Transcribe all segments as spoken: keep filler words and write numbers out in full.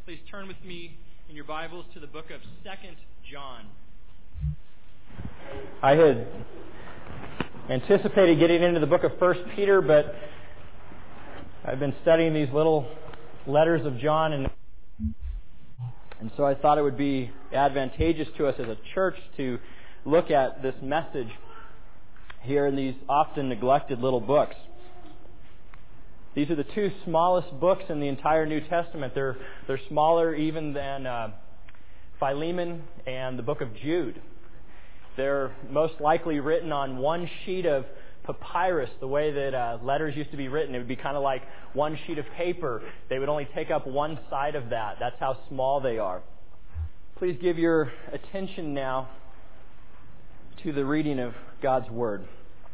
Please turn with me in your Bibles to the book of Second John. I had anticipated getting into the book of First Peter, but I've been studying these little letters of John, and and so I thought it would be advantageous to us as a church to look at this message here in these often neglected little books. These are the two smallest books in the entire New Testament. They're they're smaller even than uh, Philemon and the book of Jude. They're most likely written on one sheet of papyrus, the way that uh, letters used to be written. It would be kind of like one sheet of paper. They would only take up one side of that. That's how small they are. Please give your attention now to the reading of God's Word.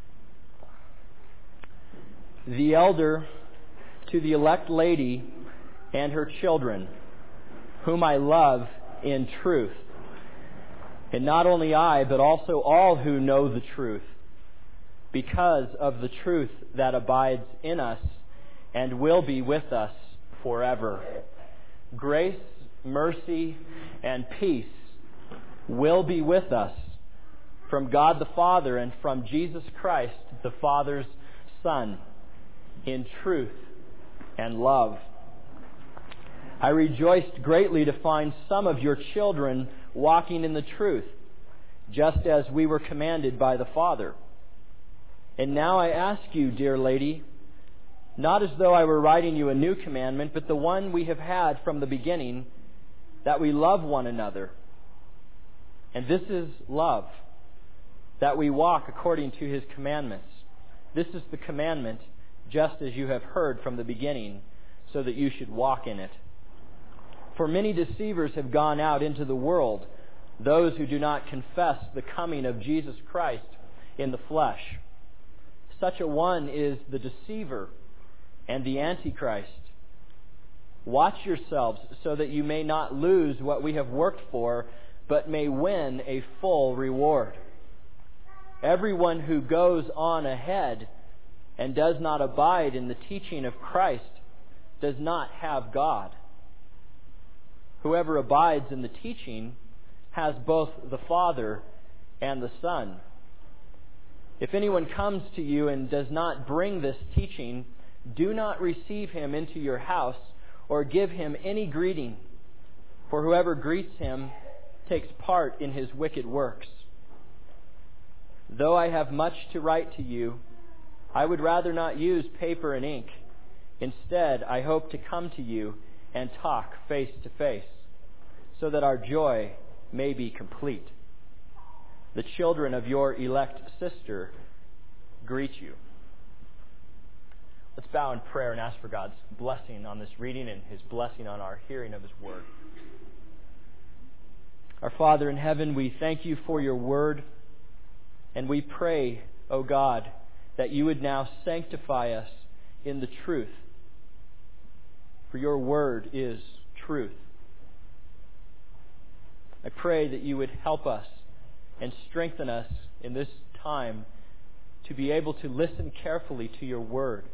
The elder to the elect lady and her children, whom I love in truth. And not only I, but also all who know the truth, because of the truth that abides in us and will be with us forever. Grace, mercy, and peace will be with us from God the Father and from Jesus Christ, the Father's Son, in truth and love. I rejoiced greatly to find some of your children walking in the truth, just as we were commanded by the Father. And now I ask you, dear lady, not as though I were writing you a new commandment, but the one we have had from the beginning, that we love one another. And this is love, that we walk according to His commandments. This is the commandment, just as you have heard from the beginning, so that you should walk in it. For many deceivers have gone out into the world, those who do not confess the coming of Jesus Christ in the flesh. Such a one is the deceiver and the Antichrist. Watch yourselves so that you may not lose what we have worked for, but may win a full reward. Everyone who goes on ahead and does not abide in the teaching of Christ does not have God. Whoever abides in the teaching has both the Father and the Son. If anyone comes to you and does not bring this teaching, do not receive him into your house or give him any greeting, for whoever greets him takes part in his wicked works. Though I have much to write to you, I would rather not use paper and ink. Instead, I hope to come to you and talk face to face, so that our joy may be complete. The children of your elect sister greet you. Let's bow in prayer and ask for God's blessing on this reading and His blessing on our hearing of His Word. Our Father in heaven, we thank You for Your Word, and we pray, O God, that You would now sanctify us in the truth. For Your Word is truth. I pray that You would help us and strengthen us in this time to be able to listen carefully to Your Word.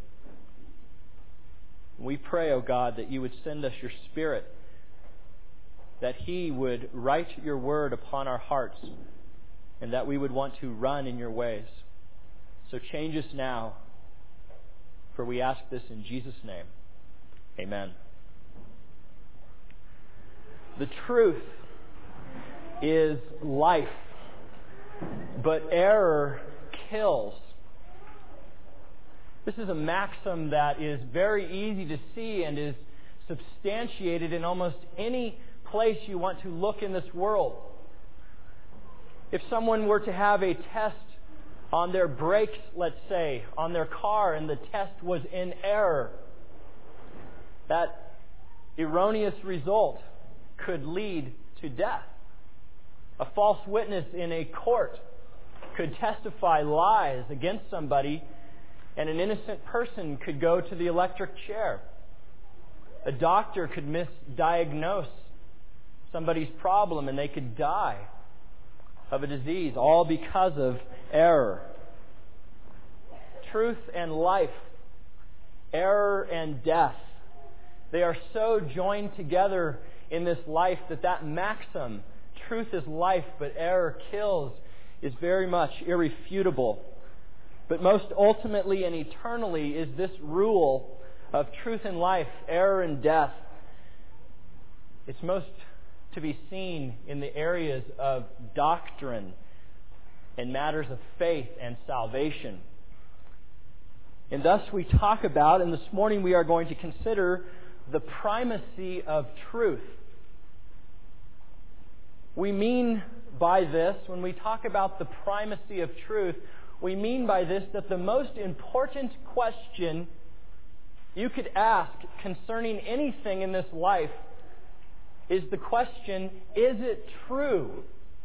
We pray, O God, that You would send us Your Spirit, that He would write Your Word upon our hearts, and that we would want to run in Your ways. So change us now, for we ask this in Jesus' name. Amen. The truth is life, but error kills. This is a maxim that is very easy to see and is substantiated in almost any place you want to look in this world. If someone were to have a test on their brakes, let's say, on their car, and the test was in error, that erroneous result could lead to death. A false witness in a court could testify lies against somebody, and an innocent person could go to the electric chair. A doctor could misdiagnose somebody's problem and they could die of a disease, all because of error. Truth and life, error and death, They are so joined together in this life that that maxim, truth is life but error kills, is very much irrefutable. But most ultimately and eternally is this rule of truth and life, error and death. It's most to be seen in the areas of doctrine and matters of faith and salvation. And thus we talk about, and this morning we are going to consider the primacy of truth. We mean by this, when we talk about the primacy of truth, we mean by this that the most important question you could ask concerning anything in this life is the question, is it true?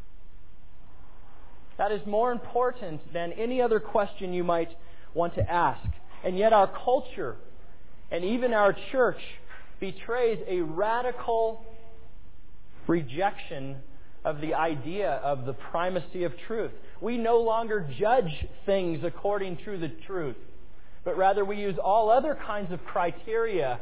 That is more important than any other question you might want to ask. And yet our culture and even our church betrays a radical rejection of the idea of the primacy of truth. We no longer judge things according to the truth, but rather we use all other kinds of criteria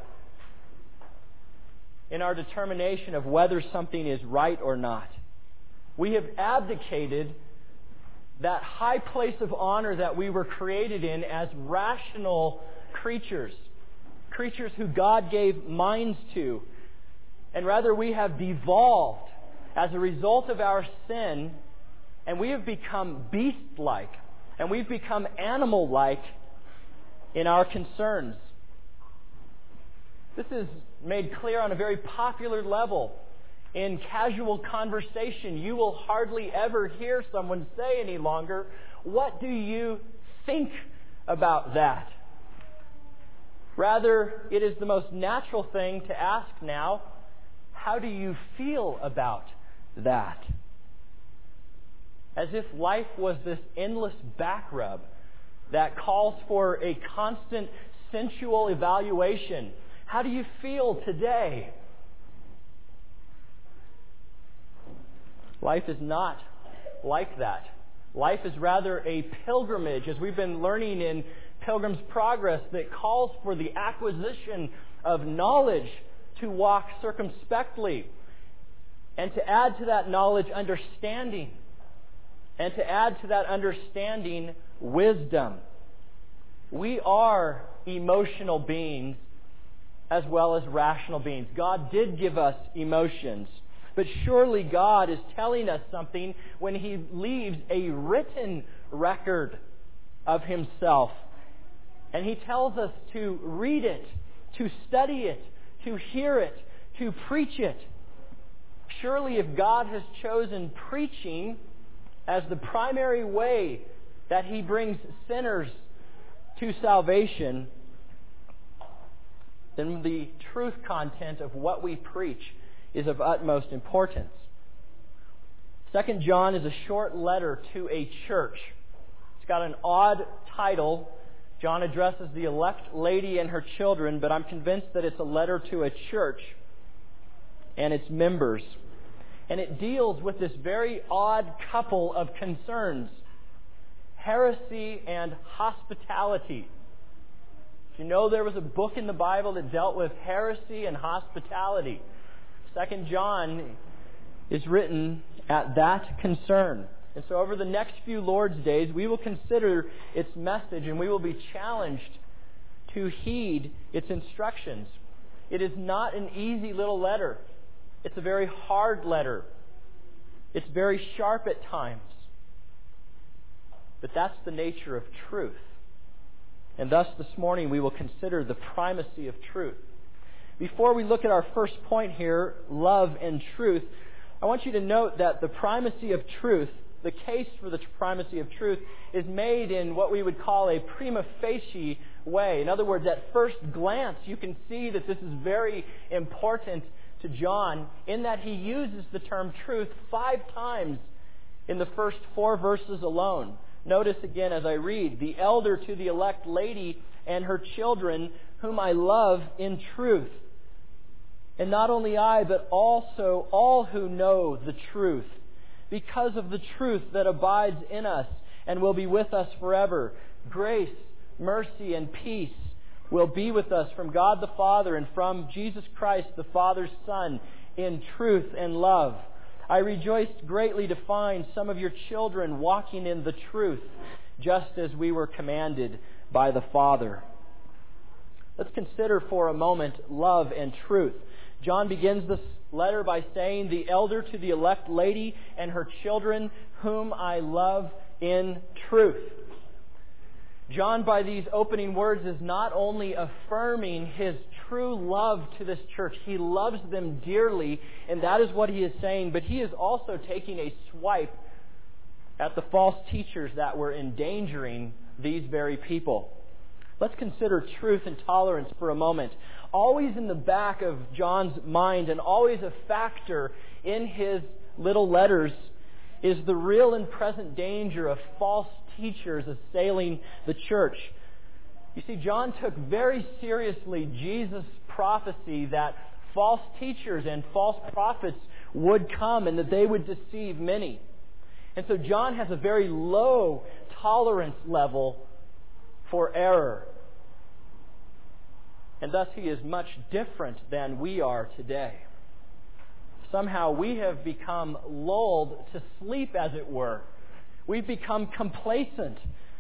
in our determination of whether something is right or not. We have abdicated that high place of honor that we were created in as rational creatures, creatures who God gave minds to, and rather we have devolved as a result of our sin, and we have become beast-like, and we've become animal-like in our concerns. This is made clear on a very popular level. In casual conversation, you will hardly ever hear someone say any longer, "What do you think about that?" Rather, it is the most natural thing to ask now, "How do you feel about that?" As if life was this endless back rub that calls for a constant sensual evaluation. How do you feel today? Life is not like that. Life is rather a pilgrimage, as we've been learning in Pilgrim's Progress, that calls for the acquisition of knowledge to walk circumspectly, and to add to that knowledge understanding, and to add to that understanding wisdom. We are emotional beings as well as rational beings. God did give us emotions. But surely God is telling us something when He leaves a written record of Himself. And He tells us to read it, to study it, to hear it, to preach it. Surely if God has chosen preaching as the primary way that He brings sinners to salvation, then the truth content of what we preach is of utmost importance. Second John is a short letter to a church. It's got an odd title. John addresses the elect lady and her children, but I'm convinced that it's a letter to a church and its members. And it deals with this very odd couple of concerns: heresy and hospitality. You know, there was a book in the Bible that dealt with heresy and hospitality. Second John is written at that concern. And so over the next few Lord's days, we will consider its message and we will be challenged to heed its instructions. It is not an easy little letter. It's a very hard letter. It's very sharp at times. But that's the nature of truth. And thus this morning we will consider the primacy of truth. Before we look at our first point here, love and truth, I want you to note that the primacy of truth, the case for the primacy of truth, is made in what we would call a prima facie way. In other words, at first glance, you can see that this is very important to John in that he uses the term truth five times in the first four verses alone. Notice again as I read, "The elder to the elect lady and her children, whom I love in truth. And not only I, but also all who know the truth, because of the truth that abides in us and will be with us forever. Grace, mercy, and peace will be with us from God the Father and from Jesus Christ, the Father's Son, in truth and love. I rejoiced greatly to find some of your children walking in the truth, just as we were commanded by the Father. Let's consider for a moment love and truth. John begins this letter by saying, the elder to the elect lady and her children, whom I love in truth. John, by these opening words, is not only affirming his true love to this church. He loves them dearly, and that is what he is saying. But he is also taking a swipe at the false teachers that were endangering these very people. Let's consider truth and tolerance for a moment. Always in the back of John's mind and always a factor in his little letters is the real and present danger of false teachers assailing the church. You see, John took very seriously Jesus' prophecy that false teachers and false prophets would come and that they would deceive many. And so John has a very low tolerance level for error. And thus he is much different than we are today. Somehow we have become lulled to sleep, as it were. We've become complacent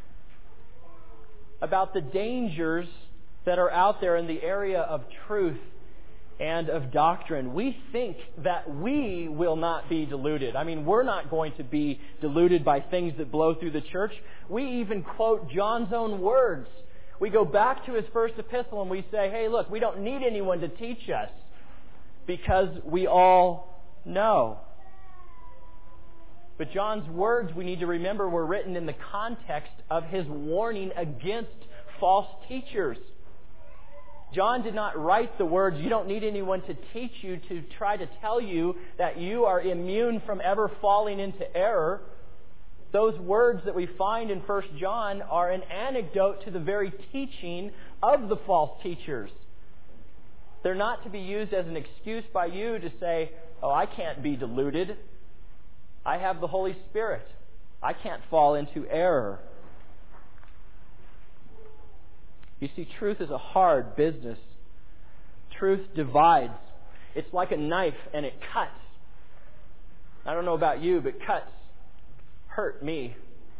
about the dangers that are out there in the area of truth and of doctrine. We think that we will not be deluded. I mean, we're not going to be deluded by things that blow through the church. We even quote John's own words. We go back to his first epistle and we say, hey, look, we don't need anyone to teach us because we all know. But John's words, we need to remember, were written in the context of his warning against false teachers. John did not write the words, you don't need anyone to teach you, to try to tell you that you are immune from ever falling into error. Those words that we find in First John are an anecdote to the very teaching of the false teachers. They're not to be used as an excuse by you to say, oh, I can't be deluded. I have the Holy Spirit. I can't fall into error. You see, truth is a hard business. Truth divides. It's like a knife and it cuts. I don't know about you, but cuts hurt me.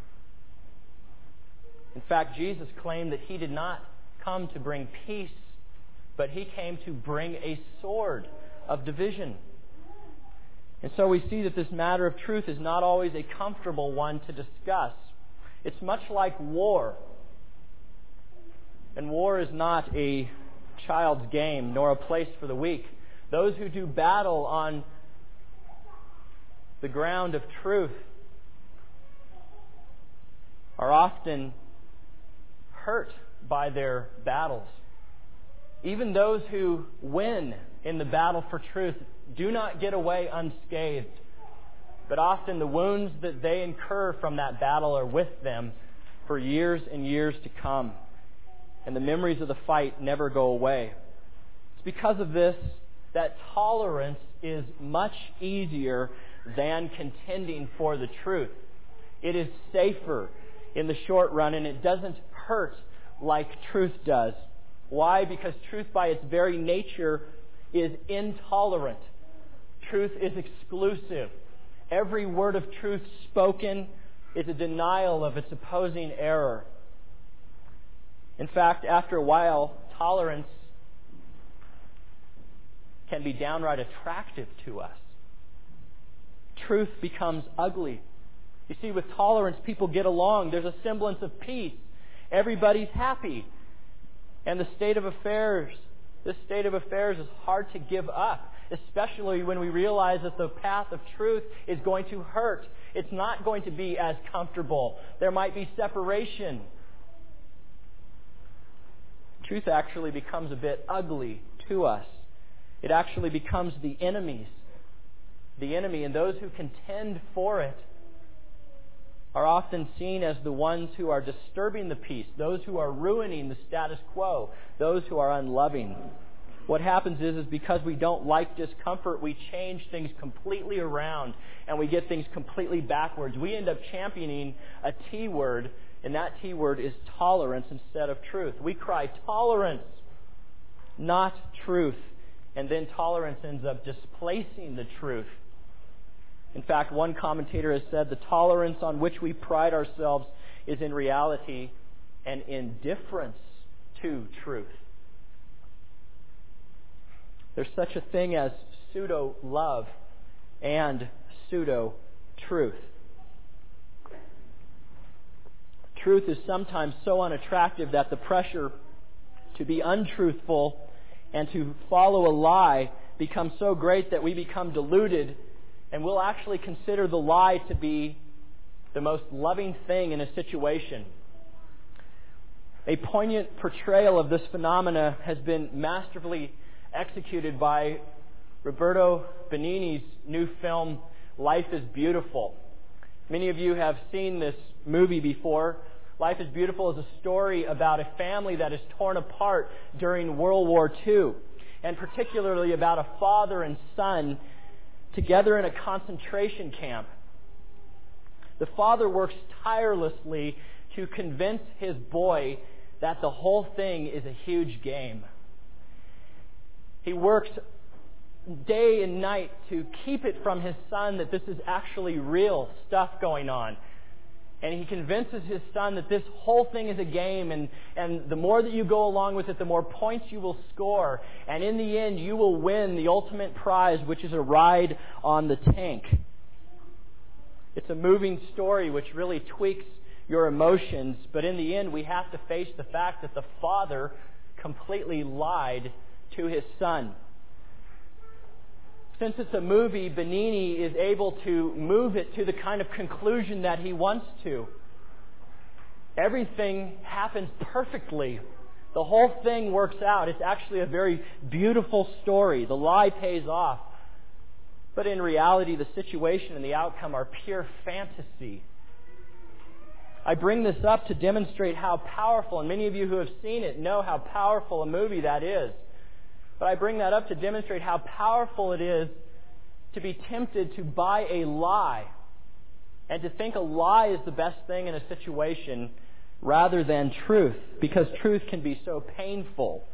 In fact, Jesus claimed that He did not come to bring peace, but He came to bring a sword of division. And so we see that this matter of truth is not always a comfortable one to discuss. It's much like war. And war is not a child's game, nor a place for the weak. Those who do battle on the ground of truth are often hurt by their battles. Even those who win in the battle for truth do not get away unscathed. But often the wounds that they incur from that battle are with them for years and years to come. And the memories of the fight never go away. It's because of this that tolerance is much easier than contending for the truth. It is safer in the short run, and it doesn't hurt like truth does. Why? Because truth by its very nature is intolerant. Truth is exclusive. Every word of truth spoken is a denial of its opposing error. In fact, after a while, tolerance can be downright attractive to us. Truth becomes ugly. You see, with tolerance, people get along. There's a semblance of peace. Everybody's happy. And the state of affairs, this state of affairs is hard to give up, especially when we realize that the path of truth is going to hurt. It's not going to be as comfortable. There might be separation. Truth actually becomes a bit ugly to us. It actually becomes the enemies. The enemy, and those who contend for it are often seen as the ones who are disturbing the peace, those who are ruining the status quo, those who are unloving. What happens is, is because we don't like discomfort, we change things completely around and we get things completely backwards. We end up championing a T word And that T word is tolerance instead of truth. We cry tolerance, not truth. And then tolerance ends up displacing the truth. In fact, one commentator has said the tolerance on which we pride ourselves is in reality an indifference to truth. There's such a thing as pseudo-love and pseudo-truth. Truth is sometimes so unattractive that the pressure to be untruthful and to follow a lie becomes so great that we become deluded and we'll actually consider the lie to be the most loving thing in a situation. A poignant portrayal of this phenomena has been masterfully executed by Roberto Benigni's new film, Life is Beautiful. Many of you have seen this movie before. Life is Beautiful is a story about a family that is torn apart during World War Two, and particularly about a father and son together in a concentration camp. The father works tirelessly to convince his boy that the whole thing is a huge game. He works day and night to keep it from his son that this is actually real stuff going on. And he convinces his son that this whole thing is a game, and, and the more that you go along with it, the more points you will score. And in the end, you will win the ultimate prize, which is a ride on the tank. It's a moving story which really tweaks your emotions, but in the end, we have to face the fact that the father completely lied to his son. Since it's a movie, Benigni is able to move it to the kind of conclusion that he wants to. Everything happens perfectly. The whole thing works out. It's actually a very beautiful story. The lie pays off. But in reality, the situation and the outcome are pure fantasy. I bring this up to demonstrate how powerful, and many of you who have seen it know how powerful a movie that is. But I bring that up to demonstrate how powerful it is to be tempted to buy a lie and to think a lie is the best thing in a situation rather than truth, because truth can be so painful.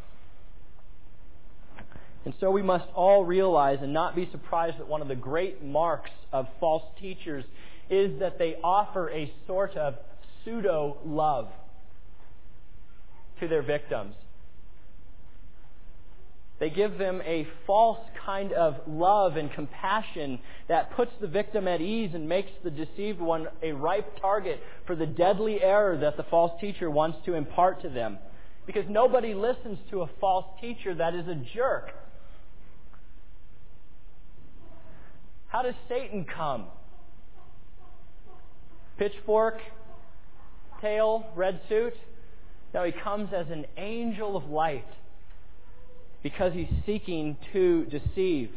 And so we must all realize and not be surprised that one of the great marks of false teachers is that they offer a sort of pseudo-love to their victims. They give them a false kind of love and compassion that puts the victim at ease and makes the deceived one a ripe target for the deadly error that the false teacher wants to impart to them. Because nobody listens to a false teacher that is a jerk. How does Satan come? Pitchfork, tail, red suit? No, he comes as an angel of light, because he's seeking to deceive.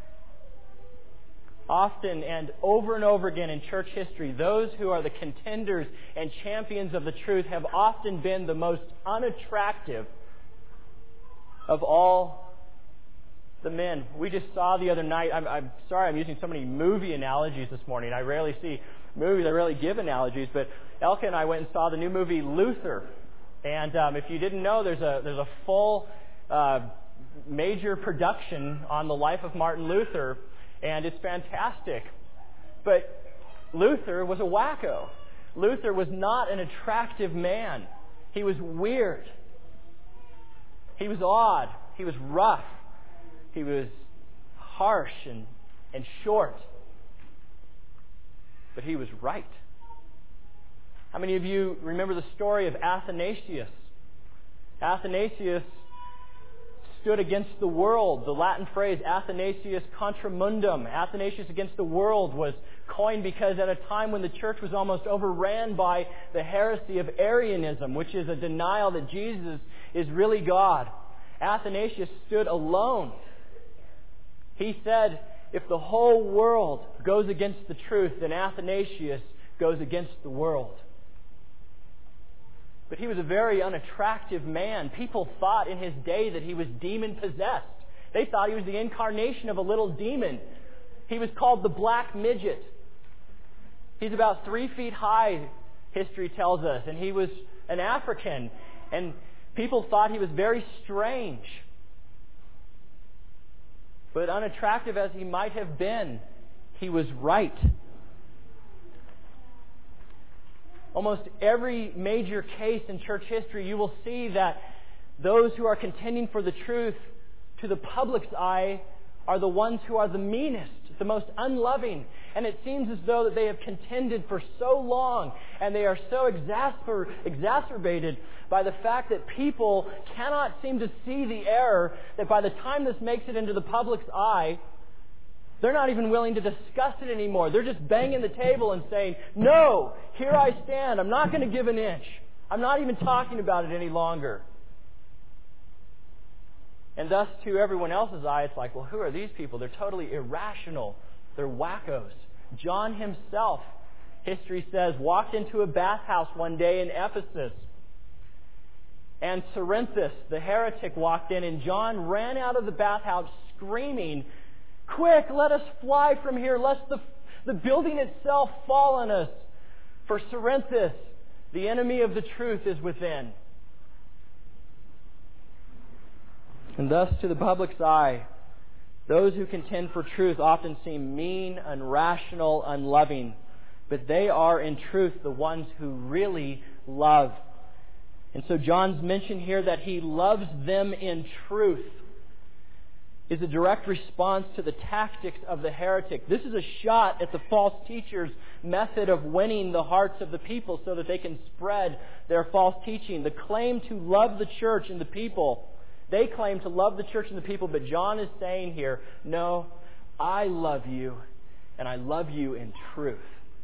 Often and over and over again in church history, those who are the contenders and champions of the truth have often been the most unattractive of all the men. We just saw the other night, I'm, I'm sorry I'm using so many movie analogies this morning. I rarely see movies, I rarely give analogies, but Elka and I went and saw the new movie Luther. And um, if you didn't know, there's a there's a full uh, major production on the life of Martin Luther, and it's fantastic. But Luther was a wacko. Luther was not an attractive man. He was weird. He was odd. He was rough. He was harsh and, and short. But he was right. How many of you remember the story of Athanasius? Athanasius stood against the world. The Latin phrase Athanasius contra mundum, Athanasius against the world, was coined because at a time when the church was almost overran by the heresy of Arianism, which is a denial that Jesus is really God, Athanasius stood alone. He said, if the whole world goes against the truth, then Athanasius goes against the world. But he was a very unattractive man. People thought in his day that he was demon-possessed. They thought he was the incarnation of a little demon. He was called the Black Midget. He's about three feet high, history tells us. And he was an African. And people thought he was very strange. But unattractive as he might have been, he was right. Almost every major case in church history, you will see that those who are contending for the truth to the public's eye are the ones who are the meanest, the most unloving. And it seems as though that they have contended for so long, and they are so exasper- exacerbated by the fact that people cannot seem to see the error, that by the time this makes it into the public's eye, they're not even willing to discuss it anymore. They're just banging the table and saying, "No, here I stand. I'm not going to give an inch. I'm not even talking about it any longer." And thus, to everyone else's eye, it's like, well, who are these people? They're totally irrational. They're wackos. John himself, history says, walked into a bathhouse one day in Ephesus. And Cerinthus, the heretic, walked in, and John ran out of the bathhouse screaming, "Quick, let us fly from here, lest the, the building itself fall on us. For Cerinthus, the enemy of the truth, is within." And thus, to the public's eye, those who contend for truth often seem mean, irrational, unloving. But they are, in truth, the ones who really love. And so John's mention here that he loves them in truth is a direct response to the tactics of the heretic. This is a shot at the false teacher's method of winning the hearts of the people so that they can spread their false teaching. The claim to love the church and the people. They claim to love the church and the people, but John is saying here, no, I love you, and I love you in truth.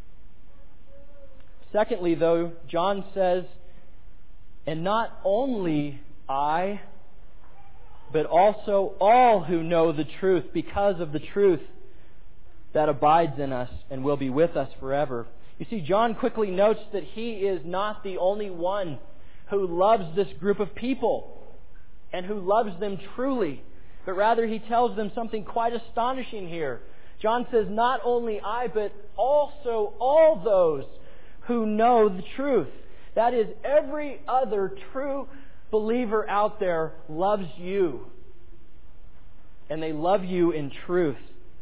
Secondly, though, John says, and not only I, but also all who know the truth, because of the truth that abides in us and will be with us forever. You see, John quickly notes that he is not the only one who loves this group of people and who loves them truly, but rather he tells them something quite astonishing here. John says, not only I, but also all those who know the truth. That is, every other true believer out there loves you. And they love you in truth.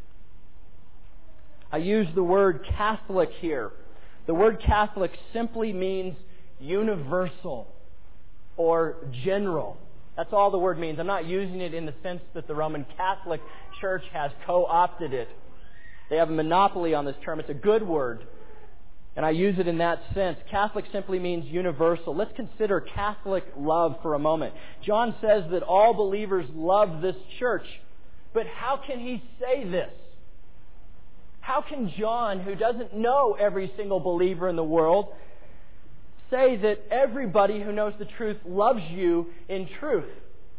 I use the word Catholic here. The word Catholic simply means universal or general. That's all the word means. I'm not using it in the sense that the Roman Catholic Church has co-opted it. They have a monopoly on this term. It's a good word. And I use it in that sense. Catholic simply means universal. Let's consider Catholic love for a moment. John says that all believers love this church. But how can he say this? How can John, who doesn't know every single believer in the world, say that everybody who knows the truth loves you in truth?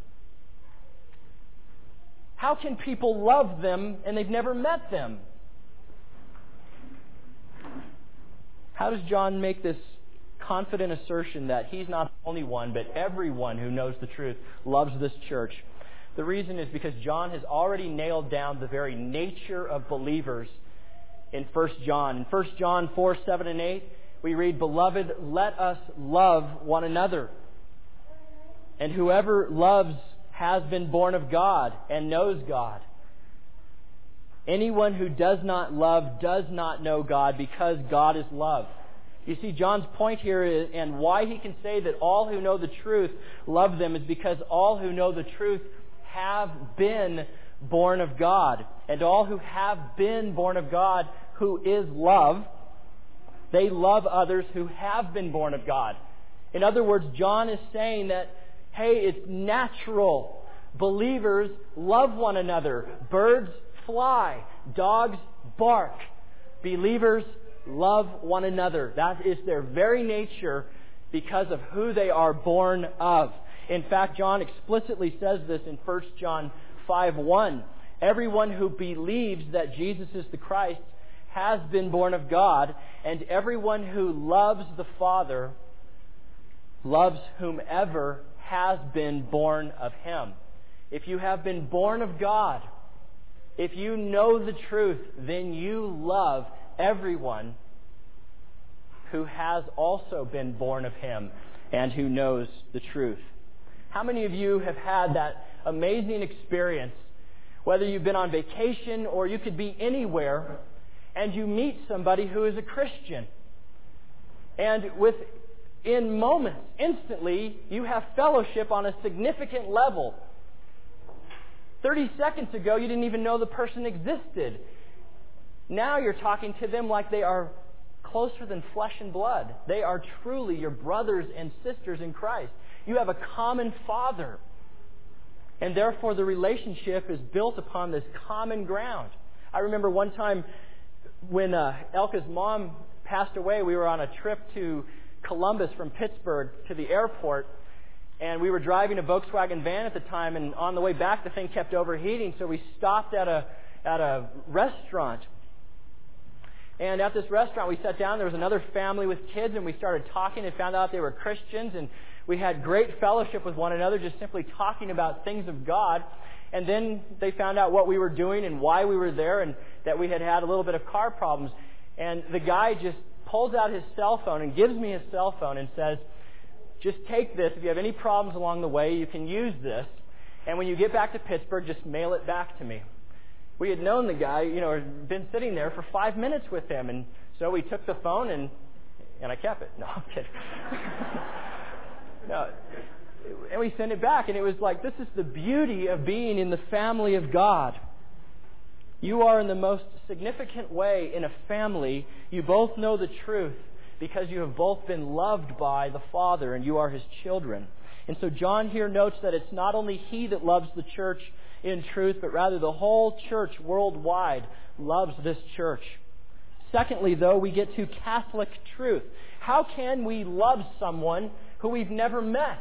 How can people love them and they've never met them? How does John make this confident assertion that he's not the only one, but everyone who knows the truth loves this church? The reason is because John has already nailed down the very nature of believers in First John. In First John four, seven, and eight, we read, "Beloved, let us love one another. And whoever loves has been born of God and knows God. Anyone who does not love does not know God, because God is love." You see, John's point here is, and why he can say that all who know the truth love them, is because all who know the truth have been born of God. And all who have been born of God, who is love, they love others who have been born of God. In other words, John is saying that, hey, it's natural. Believers love one another. Birds fly. Dogs bark. Believers love one another. That is their very nature because of who they are born of. In fact, John explicitly says this in First John five one. Everyone who believes that Jesus is the Christ has been born of God, and everyone who loves the Father loves whomever has been born of Him. If you have been born of God, if you know the truth, then you love everyone who has also been born of Him and who knows the truth. How many of you have had that amazing experience, whether you've been on vacation or you could be anywhere, and you meet somebody who is a Christian? And within moments, instantly, you have fellowship on a significant level. Thirty seconds ago, you didn't even know the person existed. Now you're talking to them like they are closer than flesh and blood. They are truly your brothers and sisters in Christ. You have a common Father. And therefore the relationship is built upon this common ground. I remember one time when uh, Elka's mom passed away, we were on a trip to Columbus from Pittsburgh to the airport. And we were driving a Volkswagen van at the time, and on the way back the thing kept overheating, so we stopped at a at a restaurant. And at this restaurant we sat down, there was another family with kids, and we started talking and found out they were Christians, and we had great fellowship with one another, just simply talking about things of God. And then they found out what we were doing and why we were there, and that we had had a little bit of car problems. And the guy just pulls out his cell phone and gives me his cell phone and says, "Just take this. If you have any problems along the way, you can use this. And when you get back to Pittsburgh, just mail it back to me." We had known the guy, you know, had been sitting there for five minutes with him. And so we took the phone and and I kept it. No, I'm kidding. No. And we sent it back. And it was like, this is the beauty of being in the family of God. You are in the most significant way in a family. You both know the truth, because you have both been loved by the Father and you are His children. And so John here notes that it's not only he that loves the church in truth, but rather the whole church worldwide loves this church. Secondly, though, we get to Catholic truth. How can we love someone who we've never met?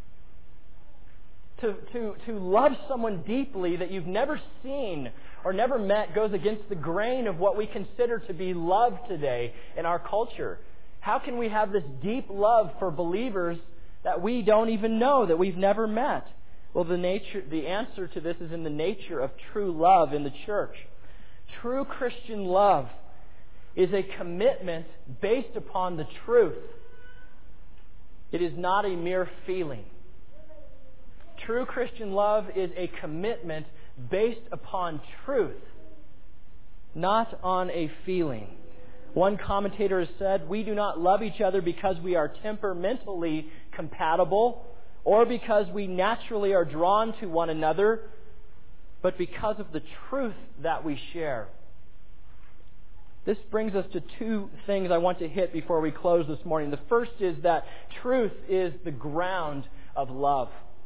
To, to, to love someone deeply that you've never seen or never met goes against the grain of what we consider to be love today in our culture. How can we have this deep love for believers that we don't even know, that we've never met? Well, the nature, the answer to this is in the nature of true love in the church. True Christian love is a commitment based upon the truth. It is not a mere feeling. True Christian love is a commitment based upon truth, not on a feeling. One commentator has said, "We do not love each other because we are temperamentally compatible or because we naturally are drawn to one another, but because of the truth that we share." This brings us to two things I want to hit before we close this morning. The first is that truth is the ground of love.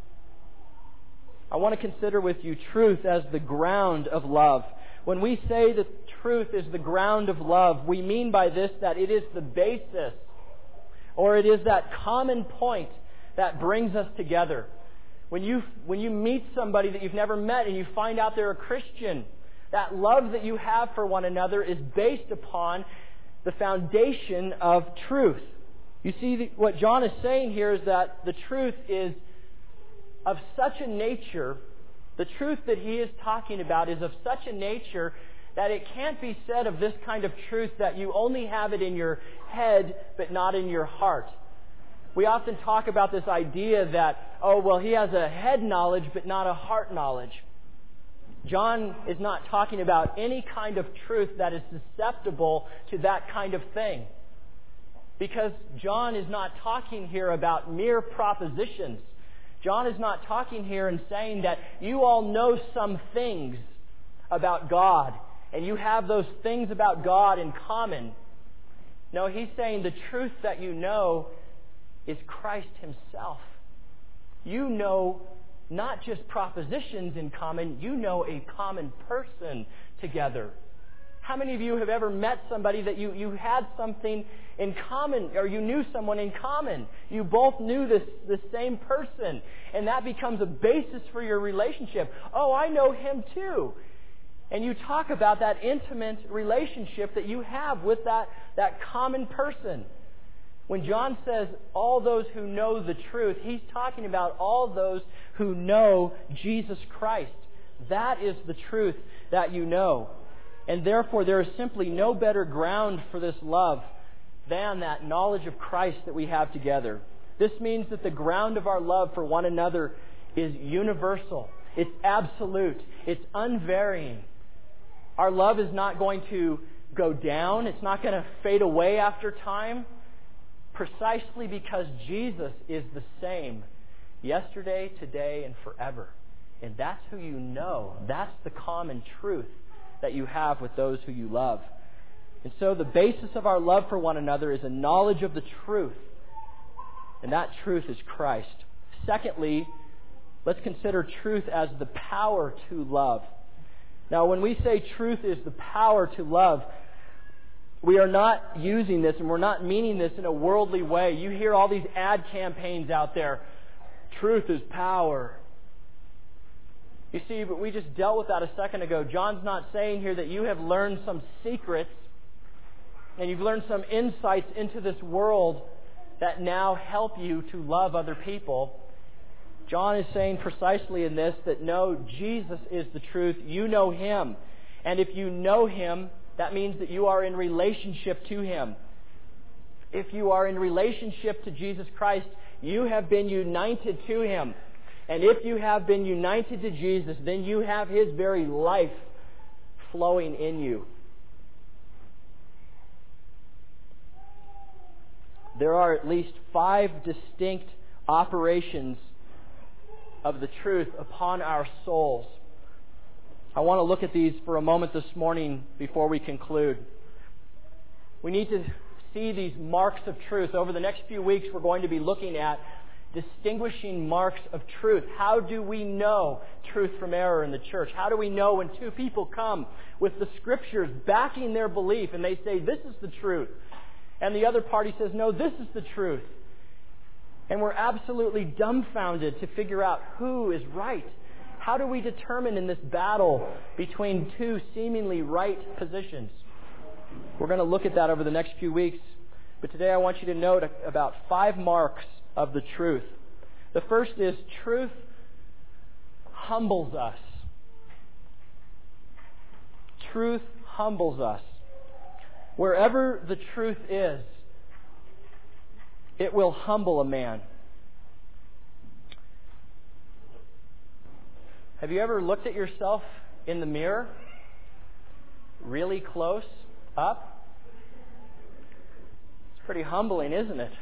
I want to consider with you truth as the ground of love. When we say that truth is the ground of love, we mean by this that it is the basis, or it is that common point that brings us together. When you when you meet somebody that you've never met and you find out they're a Christian, that love that you have for one another is based upon the foundation of truth. You see, what John is saying here is that the truth is of such a nature, the truth that he is talking about is of such a nature that it can't be said of this kind of truth that you only have it in your head but not in your heart. We often talk about this idea that, oh, well, he has a head knowledge but not a heart knowledge. John is not talking about any kind of truth that is susceptible to that kind of thing. Because John is not talking here about mere propositions. John is not talking here and saying that you all know some things about God and you have those things about God in common. No, he's saying the truth that you know is Christ Himself. You know not just propositions in common, you know a common person together. How many of you have ever met somebody that you, you had something in common, or you knew someone in common? You both knew this the same person, and that becomes a basis for your relationship. Oh, I know him too. And you talk about that intimate relationship that you have with that, that common person. When John says all those who know the truth, he's talking about all those who know Jesus Christ. That is the truth that you know. And therefore, there is simply no better ground for this love than that knowledge of Christ that we have together. This means that the ground of our love for one another is universal. It's absolute. It's unvarying. Our love is not going to go down. It's not going to fade away after time. Precisely because Jesus is the same yesterday, today, and forever. And that's who you know. That's the common truth that you have with those who you love. And so the basis of our love for one another is a knowledge of the truth. And that truth is Christ. Secondly, let's consider truth as the power to love. Now, when we say truth is the power to love, we are not using this and we're not meaning this in a worldly way. You hear all these ad campaigns out there. Truth is power. You see, but we just dealt with that a second ago. John's not saying here that you have learned some secrets and you've learned some insights into this world that now help you to love other people. John is saying precisely in this that no, Jesus is the truth. You know Him. And if you know Him, that means that you are in relationship to Him. If you are in relationship to Jesus Christ, you have been united to Him. And if you have been united to Jesus, then you have His very life flowing in you. There are at least five distinct operations of the truth upon our souls. I want to look at these for a moment this morning before we conclude. We need to see these marks of truth. Over the next few weeks, we're going to be looking at distinguishing marks of truth. How do we know truth from error in the church? How do we know when two people come with the Scriptures backing their belief and they say, this is the truth, and the other party says, no, this is the truth. And we're absolutely dumbfounded to figure out who is right. How do we determine in this battle between two seemingly right positions? We're going to look at that over the next few weeks. But today I want you to note about five marks of the truth. The first is truth humbles us. Truth humbles us. Wherever the truth is, it will humble a man. Have you ever looked at yourself in the mirror? Really close up? It's pretty humbling, isn't it?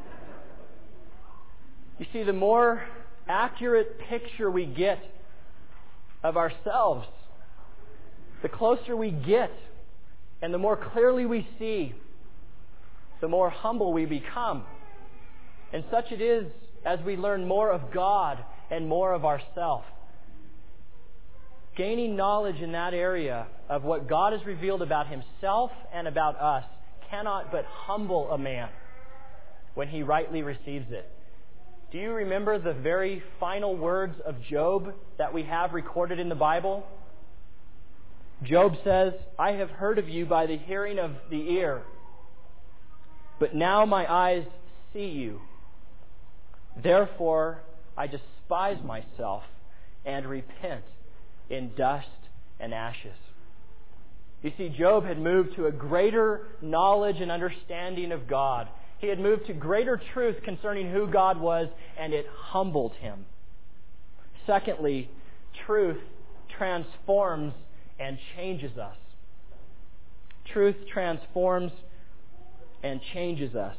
You see, the more accurate picture we get of ourselves, the closer we get, and the more clearly we see, the more humble we become. And such it is as we learn more of God and more of ourselves. Gaining knowledge in that area of what God has revealed about Himself and about us cannot but humble a man when he rightly receives it. Do you remember the very final words of Job that we have recorded in the Bible? Job says, I have heard of you by the hearing of the ear, but now my eyes see you. Therefore, I despise myself and repent in dust and ashes. You see, Job had moved to a greater knowledge and understanding of God. He had moved to greater truth concerning who God was, and it humbled him. Secondly, truth transforms and changes us. Truth transforms and changes us.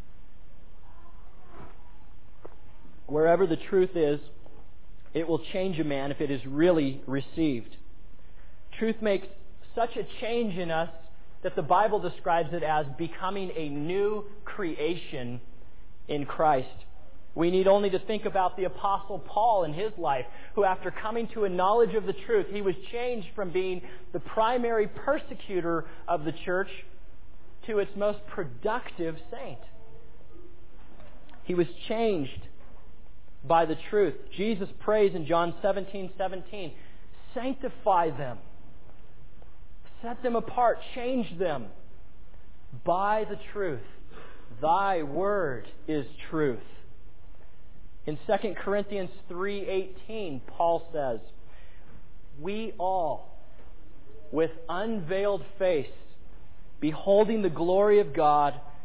Wherever the truth is, it will change a man if it is really received. Truth makes such a change in us that the Bible describes it as becoming a new creation in Christ. We need only to think about the Apostle Paul in his life, who after coming to a knowledge of the truth, he was changed from being the primary persecutor of the church to its most productive saint. He was changed by the truth. Jesus prays in John seventeen seventeen, sanctify them, set them apart, change them by the truth. Thy word is truth. In Second Corinthians three eighteen, Paul says, we all, with unveiled face, beholding the glory of God,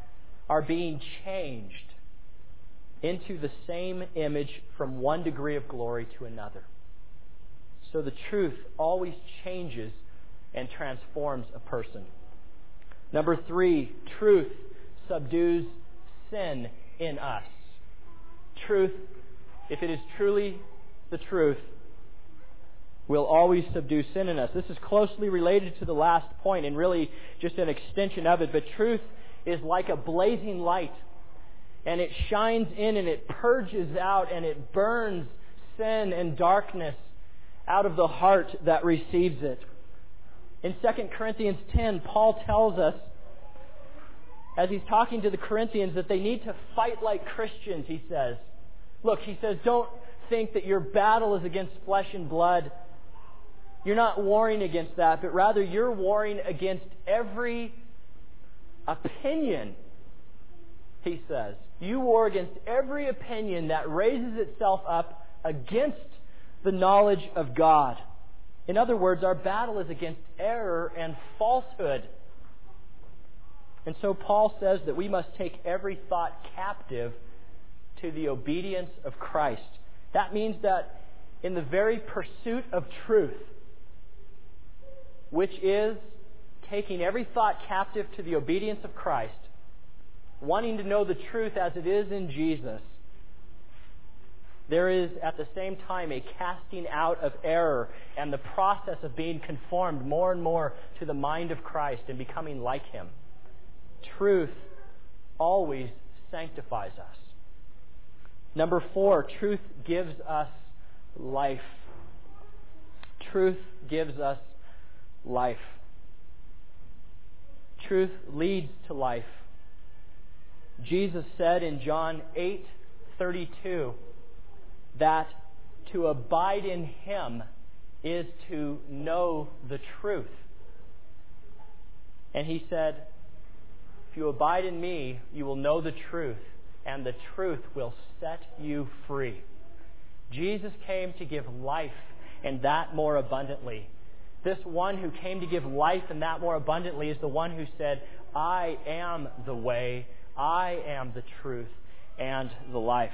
are being changed into the same image from one degree of glory to another. So the truth always changes and transforms a person. Number three, truth subdues sin in us. Truth, if it is truly the truth, will always subdue sin in us. This is closely related to the last point and really just an extension of it. But truth is like a blazing light, and it shines in and it purges out and it burns sin and darkness out of the heart that receives it. In Second Corinthians ten, Paul tells us, as he's talking to the Corinthians, that they need to fight like Christians, he says. Look, he says, don't think that your battle is against flesh and blood. You're not warring against that, but rather you're warring against every opinion, he says. You war against every opinion that raises itself up against the knowledge of God. In other words, our battle is against error and falsehood. And so Paul says that we must take every thought captive to the obedience of Christ. That means that in the very pursuit of truth, which is taking every thought captive to the obedience of Christ, wanting to know the truth as it is in Jesus, there is at the same time a casting out of error and the process of being conformed more and more to the mind of Christ and becoming like Him. Truth always sanctifies us. Number four, truth gives us life. Truth gives us life. Truth leads to life. Jesus said in John eight thirty-two that to abide in Him is to know the truth. And He said, if you abide in me, you will know the truth, and the truth will set you free. Jesus came to give life, and that more abundantly. This one who came to give life and that more abundantly is the one who said, I am the way, I am the truth, and the life.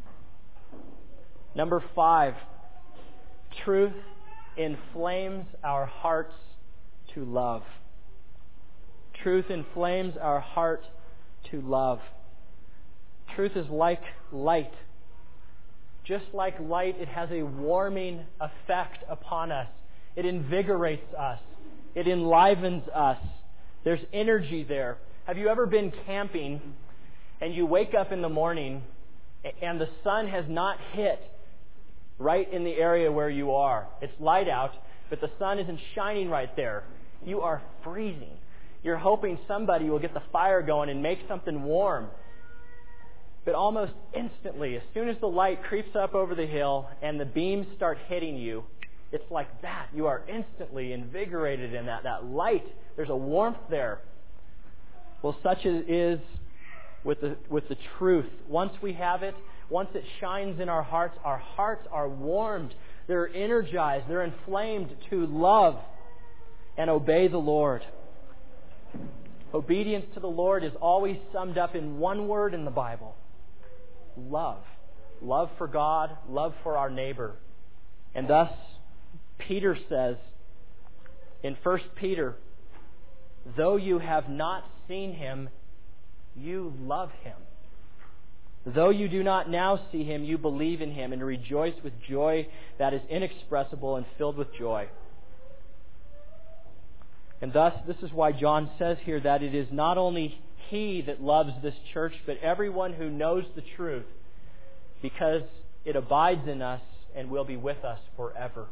Number five, truth inflames our hearts to love. Truth inflames our heart to love. Truth is like light. Just like light, it has a warming effect upon us. It invigorates us. It enlivens us. There's energy there. Have you ever been camping and you wake up in the morning and the sun has not hit right in the area where you are? It's light out, but the sun isn't shining right there. You are freezing. You're hoping somebody will get the fire going and make something warm. But almost instantly, as soon as the light creeps up over the hill and the beams start hitting you, it's like that. You are instantly invigorated in that. That light, there's a warmth there. Well, such it is with the, with the truth. Once we have it, once it shines in our hearts, our hearts are warmed. They're energized. They're inflamed to love and obey the Lord. Obedience to the Lord is always summed up in one word in the Bible. Love. Love for God, love for our neighbor. And thus, Peter says in First Peter, though you have not seen Him, you love Him. Though you do not now see Him, you believe in Him and rejoice with joy that is inexpressible and filled with joy. And thus, this is why John says here that it is not only he that loves this church, but everyone who knows the truth, because it abides in us and will be with us forever.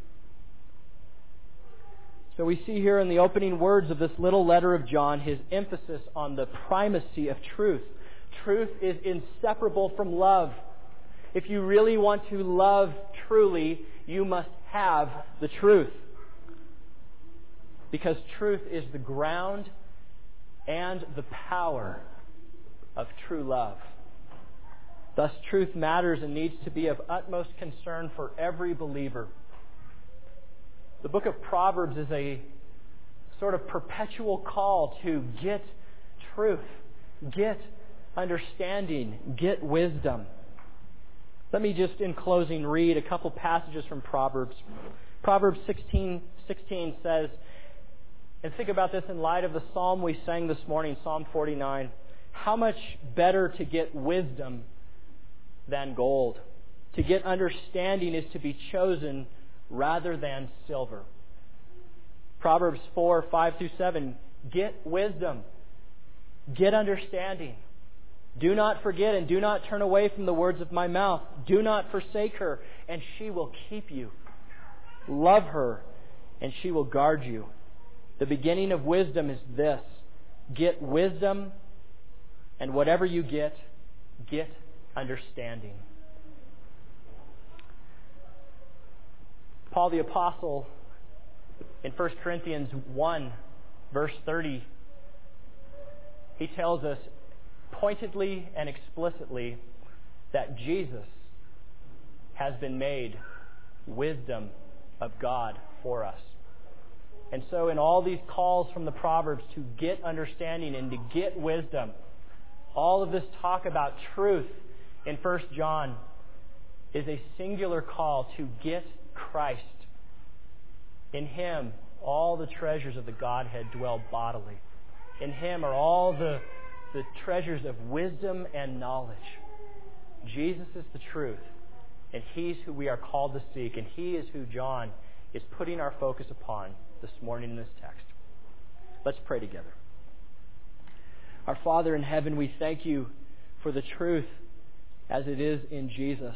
So we see here in the opening words of this little letter of John his emphasis on the primacy of truth. Truth is inseparable from love. If you really want to love truly, you must have the truth. Because truth is the ground and the power of true love. Thus, truth matters and needs to be of utmost concern for every believer. The book of Proverbs is a sort of perpetual call to get truth. Get understanding. Get wisdom. Let me just, in closing, read a couple passages from Proverbs. Proverbs sixteen sixteen says, and think about this in light of the psalm we sang this morning, Psalm forty-nine. How much better to get wisdom than gold. To get understanding is to be chosen rather than silver. Proverbs four, five through seven. Get wisdom. Get understanding. Do not forget and do not turn away from the words of my mouth. Do not forsake her, and she will keep you. Love her, and she will guard you. The beginning of wisdom is this. Get wisdom, and whatever you get, get understanding. Paul the Apostle, in First Corinthians one, verse thirty, he tells us pointedly and explicitly that Jesus has been made wisdom of God for us. And so in all these calls from the Proverbs to get understanding and to get wisdom, all of this talk about truth in First John is a singular call to get Christ. In Him, all the treasures of the Godhead dwell bodily. In Him are all the, the treasures of wisdom and knowledge. Jesus is the truth, and He's who we are called to seek, and He is who John is putting our focus upon this morning in this text. Let's pray together. Our Father in heaven, we thank You for the truth as it is in Jesus.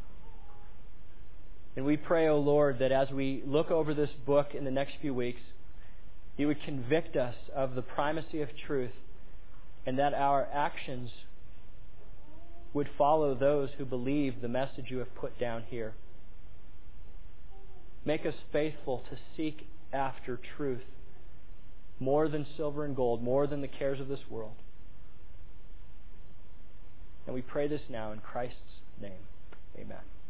And we pray, O Lord, that as we look over this book in the next few weeks, You would convict us of the primacy of truth, and that our actions would follow those who believe the message You have put down here. Make us faithful to seek after truth more than silver and gold, more than the cares of this world. And we pray this now in Christ's name. Amen.